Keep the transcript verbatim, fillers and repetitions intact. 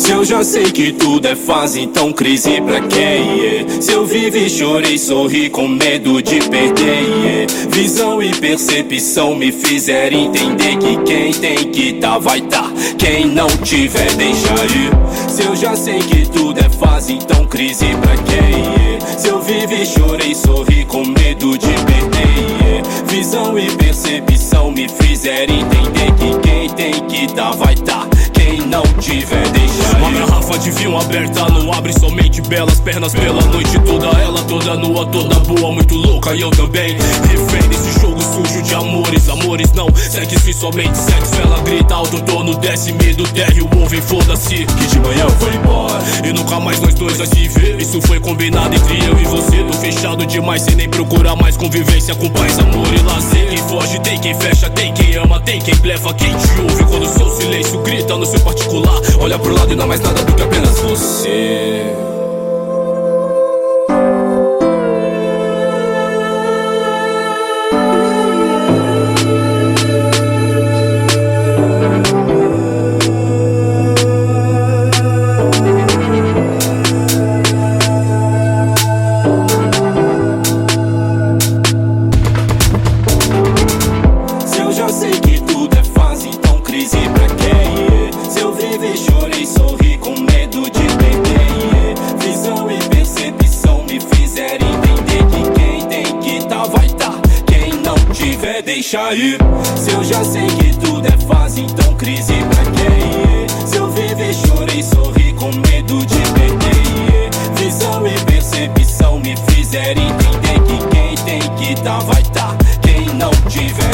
Se eu já sei que tudo é fase, então crise pra quê? Yeah. Se eu vivi, chorei, sorri com medo de perder. Yeah. Visão e percepção me fizeram entender que quem tem que tá vai tá, quem não tiver deixa ir. Se eu já sei que tudo é fase, então crise pra quê? Yeah. Se eu vivi, chorei, sorri com medo de perder. Yeah. Visão e percepção me fizeram entender que quem tem que tá vai tá, quem não tiver deixa ir. Uma garrafa de vinho aberta, não abre somente belas pernas pela noite toda. Ela toda nua, toda boa, muito louca e eu também. Refém desse jogo sujo de amores, amores não, segue-se somente sexo. Ela grita alto, torno desce, medo, térreo, ouvem, foda-se que de manhã eu vou embora e nunca mais nós dois vai se ver. Isso foi combinado entre eu e você. Tô fechado demais sem nem procurar mais convivência com paz, amor e lazer. Quem foge tem quem fecha, tem quem ama, tem quem blefa, quem te ouve quando o seu silêncio grita no seu particular. Olha pro lado e não é mais nada do que apenas você. Chorei, sorri com medo de perder. Yeah. Visão e percepção me fizeram entender que quem tem que tá vai tá, quem não tiver deixa ir. Se eu já sei que tudo é fase, então crise pra quê? Yeah. Se eu vivi, chorei, sorri com medo de perder. Yeah. Visão e percepção me fizeram entender que quem tem que tá vai tá, quem não tiver